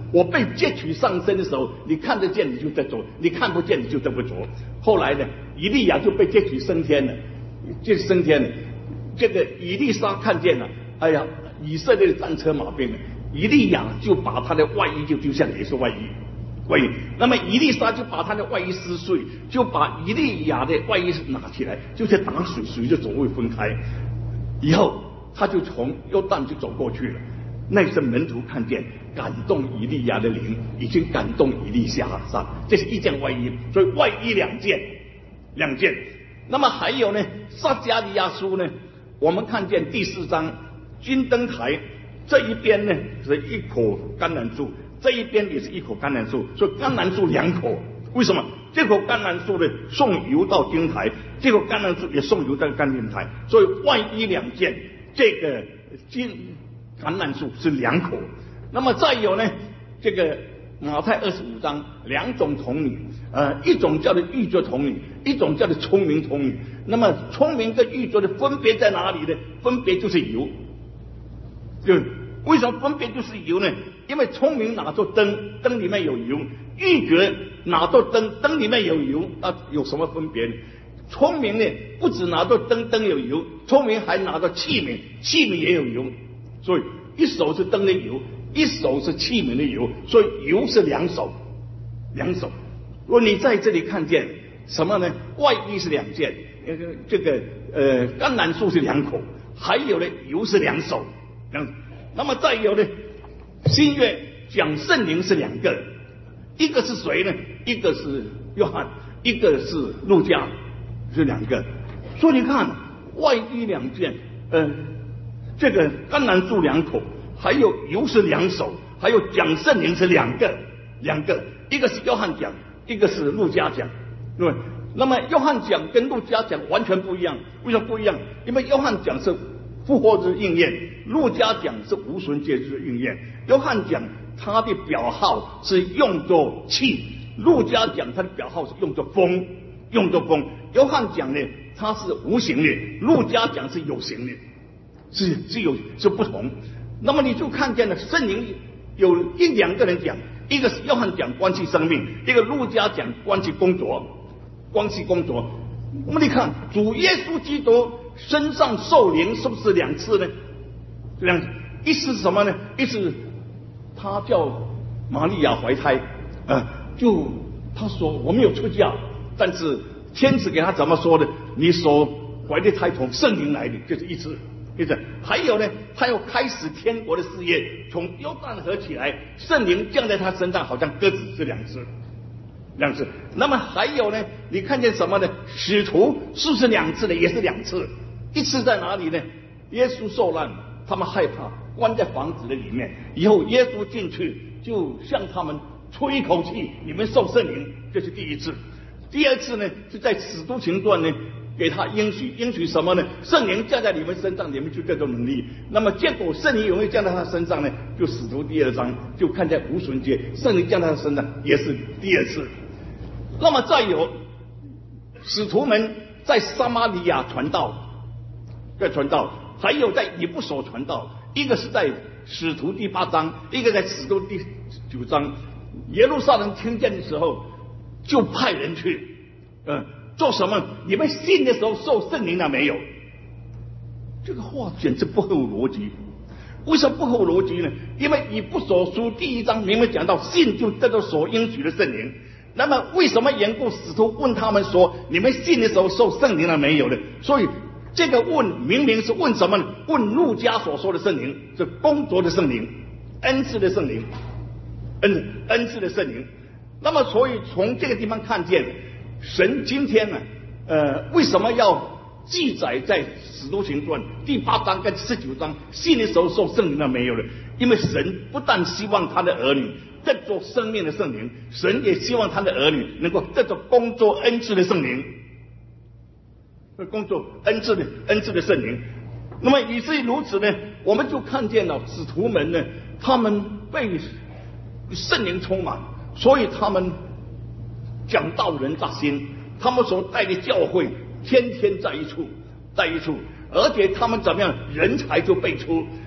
我被接取上升的时候，你看得见你就在走，你看不见你就在不走。后来呢，以利亚就被接取升天了，就升天了。这个以利沙看见了，哎呀，以色列的战车马兵，以利亚就把他的外衣就丢下来，也是外衣。外衣，那么以利沙就把他的外衣撕碎，就把以利亚的外衣拿起来，就在打水，水就总会分开。以后他就从约旦就走过去了。那些门徒看见，感动以利亚的灵，已经感动以利沙，这是一件外衣，所以外衣两件，两件。那么还有呢，撒迦利亚书呢，我们看见第四章金灯台这一边呢是一口橄榄树。这一边也是一口橄榄树，所以橄榄树两口。为什么？这口橄榄树呢送油到金台，这口橄榄树也送油到甘霖台，所以外衣两件，这个金橄榄树是两口。那么再有呢，这个马太二十五章两种童女，呃，一种叫做玉作童女，一种叫做聪明童女。那么聪明跟玉作的分别在哪里呢？分别就是油。就为什么分别就是油呢？因为聪明拿做灯，灯里面有油；玉觉拿做灯，灯里面有油。那有什么分别呢？聪明呢，不只拿做灯，灯有油；聪明还拿做器皿，器皿也有油。所以一手是灯的油，一手是器皿的油，所以油是两手，两手。如果你在这里看见什么呢？外衣是两件，这个呃橄榄树是两口，还有呢油是两手，两。那么再有呢？新约讲圣灵是两个，一个是谁呢？一个是约翰，一个是路加，是两个。所以你看，外衣两件，呃，这个橄榄树两口，还有油是两手，还有讲圣灵是两个，两个，一个是约翰讲，一个是路加讲，对吧？那么约翰讲跟路加讲完全不一样，为什么不一样？因为约翰讲是复活日应验，路加讲是无旬节日应验。约翰讲他的表号是用作气，路加讲他的表号是用作风，用作风。约翰讲呢，他是无形的，路加讲是有形的，是是有是不同。那么你就看见了，圣灵有一两个人讲，一个是约翰讲关系生命，一个路加讲关系工作，关系工作。那么你看主耶稣基督身上受灵是不是两次呢？两次，一次是什么呢？一次他叫玛利亚怀胎，呃，就他说我没有出嫁，但是天使给他怎么说的？你所怀的胎从圣灵来的，就是一次，一次。还有呢，他要开始天国的事业，从约旦河起来，圣灵降在他身上，好像鸽子，是两次。两次。那么还有呢？你看见什么呢？使徒是不是两次的？也是两次。一次在哪里呢？耶稣受难，他们害怕，关在房子的里面。以后耶稣进去，就向他们吹一口气，你们受圣灵，这是第一次。第二次呢，是在使徒行传呢，给他应许，应许什么呢？圣灵降在你们身上，你们就这种能力。那么结果圣灵有没有降在他身上呢？就使徒第二章就看见无旬节，圣灵降在他身上也是第二次。那么再有使徒们在撒玛利亚传道，在传道，还有在以弗所传道，一个是在使徒第八章，一个在使徒第九章。耶路撒冷听见的时候，就派人去，呃，做什么？你们信的时候受圣灵了没有？这个话简直不合逻辑。为什么不合逻辑呢？因为以弗所书第一章明明讲到信就得到所应许的圣灵。那么为什么缘故使徒问他们说，你们信的时候受圣灵了没有呢？所以这个问明明是问什么呢？问路加所说的圣灵，是工作的圣灵，恩赐的圣灵，恩恩赐的圣灵。那么所以从这个地方看见，神今天呢，呃，为什么要记载在使徒行传第八章跟十九章信的时候受圣灵了没有呢？因为神不但希望他的儿女得着生命的圣灵，神也希望他的儿女能够得着工作恩赐的圣灵，工作恩赐的恩赐的圣灵。那么以至于如此呢，我们就看见了使徒们呢，他们被圣灵充满，所以他们讲道人扎心，他们所带的教会天天在一处，在一处，而且他们怎么样，人才就辈出。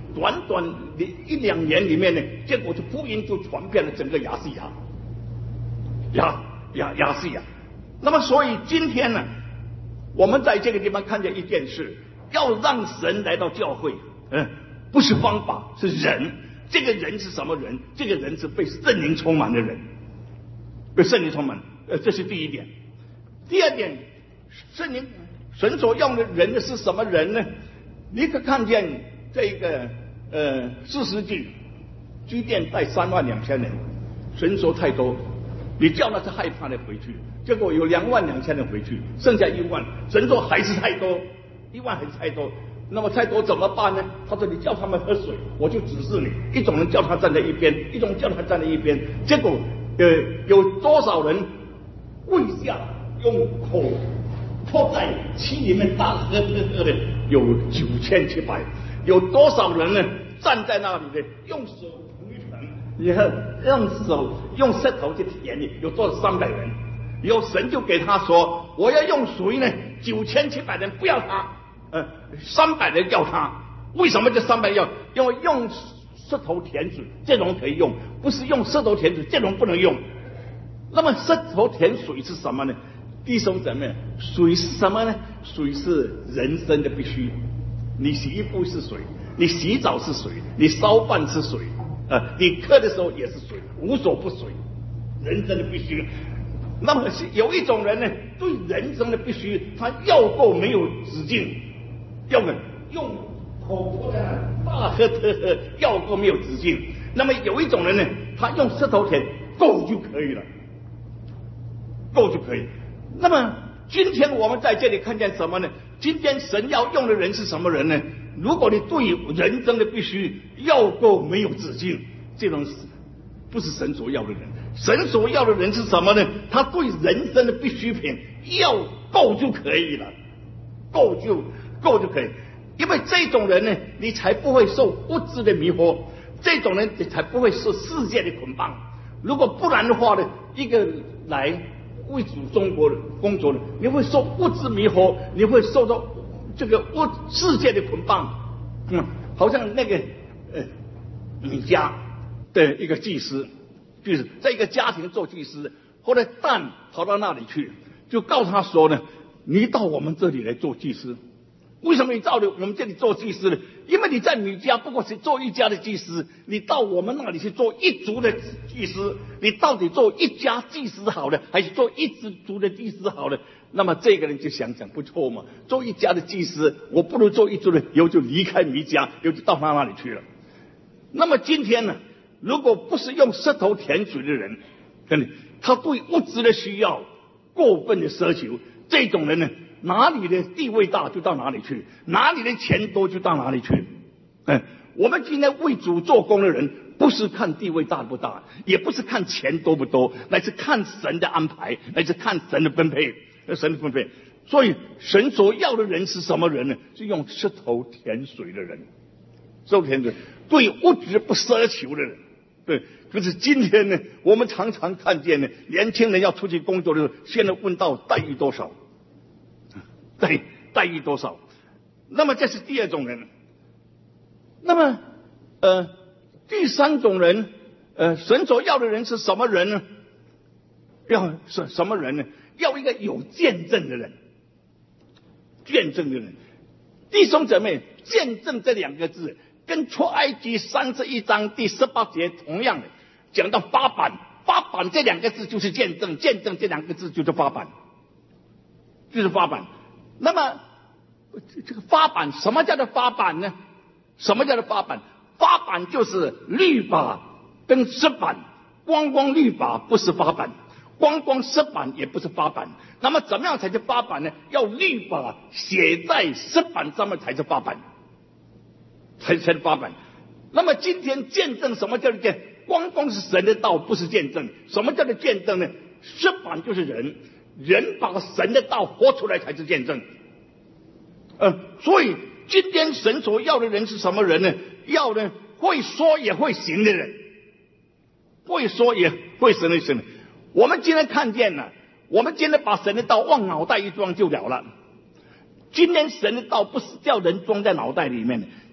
短短的一两年里面呢，结果这福音就传遍了整个亚细亚，亚亚亚细亚。那么，所以今天呢，我们在这个地方看见一件事，要让神来到教会，嗯，不是方法，是人。这个人是什么人？这个人是被圣灵充满的人，被圣灵充满。呃，这是第一点。第二点，圣灵神所用的人的是什么人呢？你可看见这个呃四世纪居殿带三万两千人，神说太多，你叫那是害怕的回去，结果有两万两千人回去，剩下一万，神说还是太多，一万还是太多。那么太多怎么办呢？他说你叫他们喝水，我就指示你，一种人叫他站在一边，一种叫他站在一边。结果呃有多少人跪下用口泼在溪里面大喝喝喝的？有九千七百。有多少人呢站在那里呢？用手涂一层，你看用手用舌头去舔你，有多少？三百人。有神就给他说，我要用谁呢？九千七百人不要他。呃，三百人要他，为什么这三百要？因为用舌头舔水，这种可以用；不是用舌头舔水，这种不能用。那么舌头舔水是什么呢？弟兄姊妹，水是什么呢？水是人生的必须。你洗衣服是水，你洗澡是水，你烧饭是水，呃，你渴的时候也是水，无所不水，人生的必须。那么有一种人呢，对人生的必须，他要够没有止境。用用口泼在那大喝特喝，要够没有止境。那么有一种人呢，他用舌头舔够就可以了，够就可以。那么今天我们在这里看见什么呢？今天神要用的人是什么人呢？如果你对人生的必须要够没有止境，这种不是神所要的人。神所要的人是什么呢？他对人生的必需品要够就可以了，够就。够就可以，因为这种人呢，你才不会受物质的迷惑，这种人你才不会受世界的捆绑。如果不然的话呢，一个来为主中国的工作的，你会受物质迷惑，你会受到这个物世界的捆绑。嗯，好像那个呃米迦的一个祭司，就是在一个家庭做祭司，后来但跑到那里去，就告诉他说呢，你到我们这里来做祭司。为什么你到了我们这里做祭司呢？因为你在米家不过是做一家的祭司，你到我们那里去做一族的祭司，你到底做一家祭司好呢，还是做一族的祭司好呢？那么这个人就想想，不错嘛，做一家的祭司，我不如做一族的，以后就离开米家，以后就到他那里去了。那么今天呢，如果不是用舌头舔水的人，真的，他对物质的需要过分的奢求，这种人呢，哪里的地位大就到哪里去，哪里的钱多就到哪里去。嗯，我们今天为主做工的人，不是看地位大不大，也不是看钱多不多，乃是看神的安排，乃是看神的分配，神的分配。所以神所要的人是什么人呢？是用舌头舔水的人，舌头舔水，对物质不奢求的人。对，可是今天呢，我们常常看见呢，年轻人要出去工作的时候，现在问到待遇多少，待待遇多少？那么这是第二种人。那么呃，第三种人，呃，神所要的人是什么人呢？要什什么人呢？要一个有见证的人，见证的人。弟兄姊妹，见证这两个字跟出埃及三十一章第十八节同样的，讲到发版，发版这两个字就是见证，见证这两个字就是发版，就是发版。那么这个发版，什么叫做发版呢？什么叫做发版？发版就是律法跟诗版，光光律法不是发版，光光诗版也不是发版。那么怎么样才是发版呢？要律法写在诗版上面才是发版，才才是发版。那么今天见证，什么叫做见？光光是神的道，不是见证。什么叫做见证呢？诗版就是人，人把神的道活出来才是见证。嗯，所以今天神所要的人是什么人呢？要呢会说也会行的人，会说也会行的人。我们今天看见了，我们今天把神的道往脑袋一装就了了。今天神的道不是叫人装在脑袋里面的，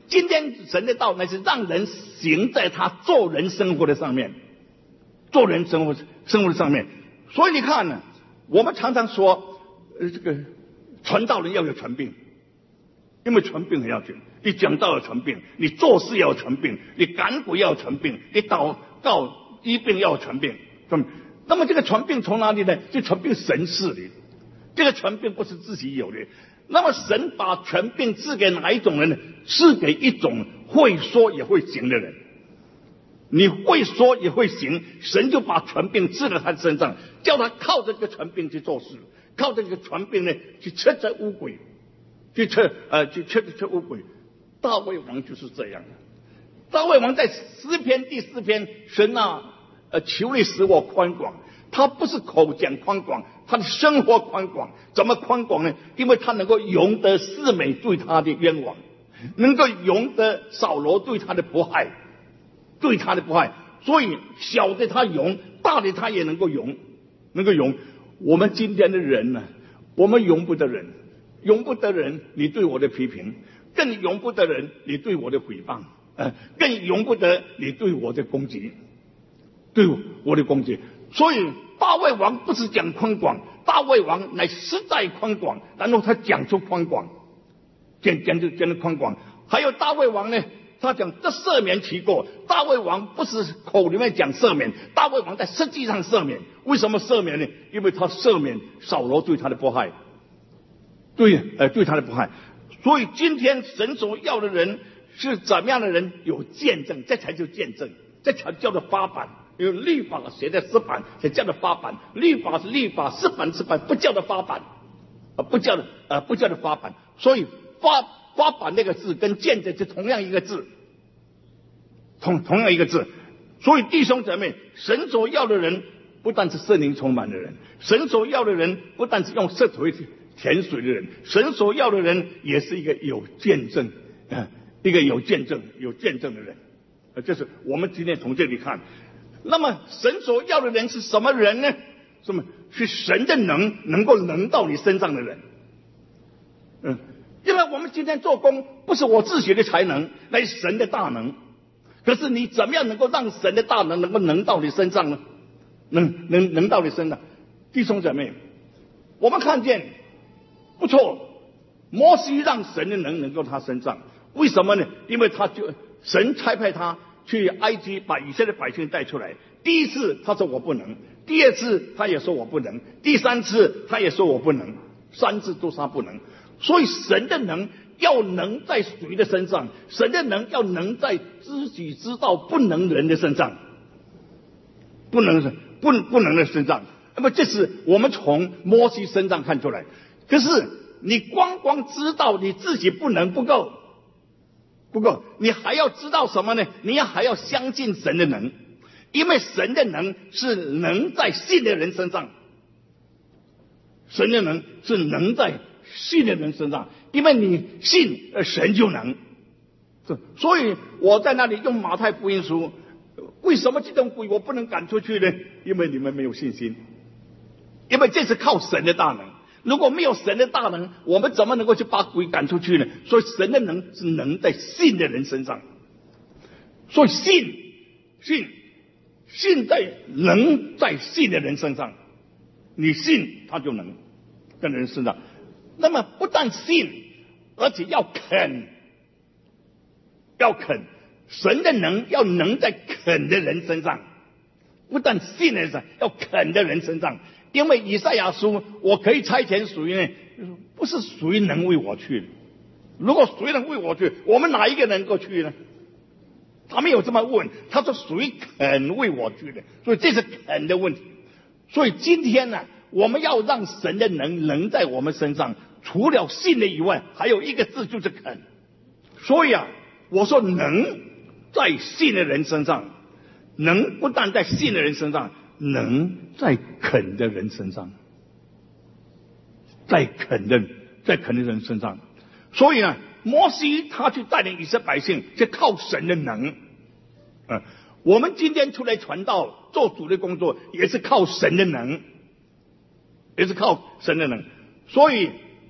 今天神的道乃是让人行在他做人生活的上面，做人生活生活的上面。所以你看呢，我们常常说，呃，这个传道人要有传病，因为传病很要紧。你讲道要传病，你做事要有传病，你赶鬼要有传病，你祷告医病要有传病。那么这个传病从哪里呢？就传病神赐的，这个传病不是自己有的。那么神把权柄赐给哪一种人呢？赐给一种会说也会行的人。你会说也会行，神就把权柄赐在他身上，叫他靠着这个权柄去做事，靠着这个权柄呢去斥责污鬼，去斥呃去斥斥污鬼。大卫王就是这样的。大卫王在诗篇第四篇，神啊，呃求你使我宽广。他不是口讲宽广，他的生活宽广。怎么宽广呢？因为他能够容得示每对他的冤枉，能够容得扫罗对他的迫害，对他的迫害。所以小的他容，大的他也能够容，能够容。我们今天的人呢，我们容不得人，容不得人你对我的批评，更容不得人你对我的诽谤，呃，更容不得你对我的攻击，对我的攻击。所以大卫王不是讲宽广，大卫王乃实在宽广，然后他讲出宽广，讲讲就讲的宽广。还有大卫王呢，他讲这赦免其过。大卫王不是口里面讲赦免，大卫王在实际上赦免。为什么赦免呢？因为他赦免扫罗对他的迫害，对呃对他的迫害。所以今天神所要的人是怎么样的人？有见证，这才叫见证，这才叫做发版。因为律法写在石板，才叫做发版。律法是律法，石板石板，不叫做发版，呃，不叫的呃，不叫做发版。所以发发版那个字跟见证是同样一个字，同同样一个字。所以弟兄姊妹，神所要的人不但是圣灵充满的人，神所要的人不但是用舌头填水的人，神所要的人也是一个有见证，呃，一个有见证有见证的人。呃，这是我们今天从这里看。那么神所要的人是什么人呢？什么？是神的能能够能到你身上的人。嗯，因为我们今天做工不是我自己的才能，乃是神的大能。可是你怎么样能够让神的大能能够能到你身上呢？能能能到你身上。弟兄姊妹，我们看见不错，摩西让神的能能够他身上，为什么呢？因为他就神差派他去埃及把以色列百姓带出来。第一次他说我不能，第二次他也说我不能，第三次他也说我不能，三次都说他不能。所以神的能要能在谁的身上？神的能要能在自己知道不能人的身上，不能不不能的身上。那么这是我们从摩西身上看出来。可是你光光知道你自己不能不够。不过你还要知道什么呢？你要还要相信神的能，因为神的能是能在信的人身上，神的能是能在信的人身上，因为你信，神就能。所以我在那里用马太福音书，为什么这种鬼我不能赶出去呢？因为你们没有信心，因为这是靠神的大能。如果没有神的大能，我们怎么能够去把鬼赶出去呢？所以神的能是能在信的人身上。所以信信信在能在信的人身上，你信他就能在人身上。那么不但信，而且要肯，要肯。神的能要能在肯的人身上，不但信的人身上，要肯的人身上。因为以赛亚书，我可以差遣谁呢？不是谁能为我去的。如果谁能为我去，我们哪一个能够去呢？他没有这么问，他说谁肯为我去的？所以这是肯的问题。所以今天呢，我们要让神的能能在我们身上，除了信的以外，还有一个字就是肯。所以啊，我说能在信的人身上，能不但在信的人身上，能在肯的人身上，在肯的在肯的人身上。所以呢，摩西他去带领以色列百姓，是靠神的能。呃，我们今天出来传道做主的工作，也是靠神的能，也是靠神的能。所以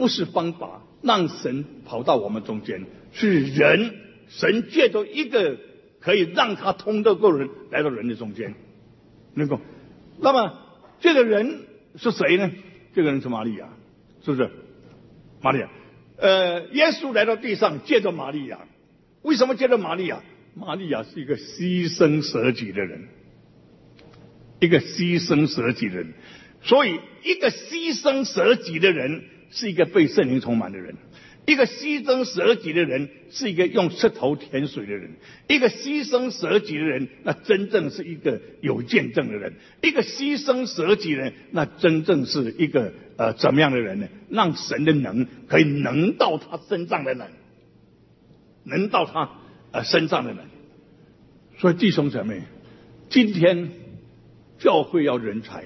不是方法让神跑到我们中间，是人，神借着一个可以让他通得过人来到人的中间，能够。那么这个人是谁呢？这个人是玛利亚，是不是？玛利亚，呃，耶稣来到地上，借着玛利亚。为什么借着玛利亚？玛利亚是一个牺牲舍己的人，一个牺牲舍己的人。所以，一个牺牲舍己的人是一个被圣灵充满的人；一个牺牲舍己的人是一个用舌头舔水的人；一个牺牲舍己的人，那真正是一个有见证的人；一个牺牲舍己的人，那真正是一个呃怎么样的人呢？让神的能可以能到他身上的人，能到他呃身上的人。所以弟兄姊妹，今天教会要人才。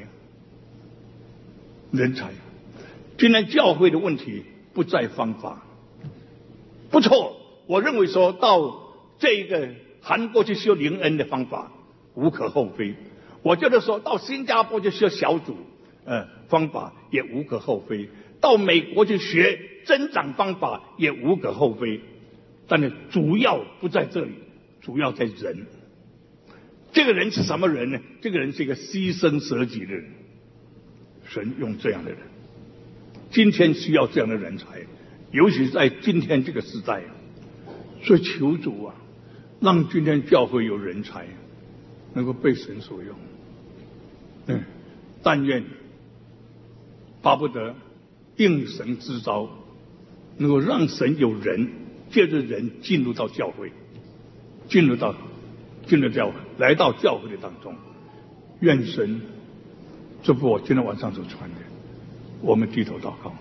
人才，今天教会的问题不在方法，不错。我认为说到这个韩国去修灵恩的方法无可厚非，我觉得说到新加坡去修小组呃方法也无可厚非，到美国去学增长方法也无可厚非。但是主要不在这里，主要在人。这个人是什么人呢？这个人是一个牺牲舍己的人。神用这样的人，今天需要这样的人才，尤其是在今天这个时代。所以求主啊，让今天教会有人才能够被神所用。嗯，但愿巴不得应神之召，能够让神有人借着人进入到教会，进入到进入教会，来到教会的当中。愿神这不我今天晚上所传的，我们低头祷告。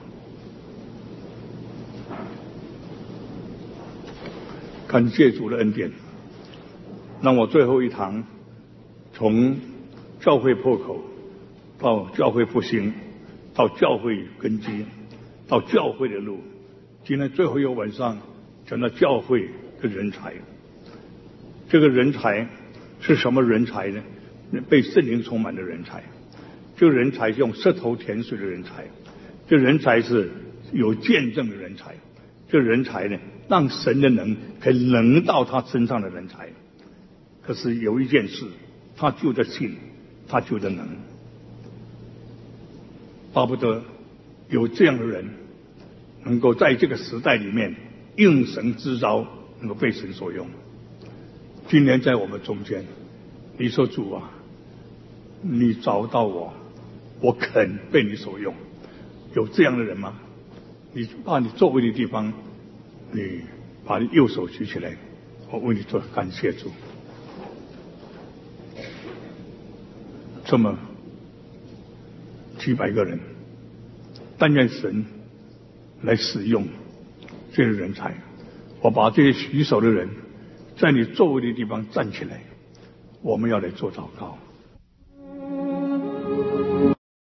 感谢主的恩典，让我最后一堂从教会破口到教会复兴，到教会根基，到教会的路，今天最后一个晚上讲到教会的人才。这个人才是什么人才呢？被圣灵充满的人才。这个人才是用舌头舔水的人才，这个人才是有见证的人才，这个人才呢，让神的能可以能到他身上的人才。可是有一件事，他就得信，他就得能。巴不得有这样的人，能够在这个时代里面应神之召，能够被神所用。今年在我们中间，你说主啊，你找到我，我肯被你所用。有这样的人吗？你把你座位的地方，你把你右手举起来，我为你做感谢主。这么几百个人，但愿神来使用这些人才。我把这些举手的人，在你座位的地方站起来，我们要来做祷告。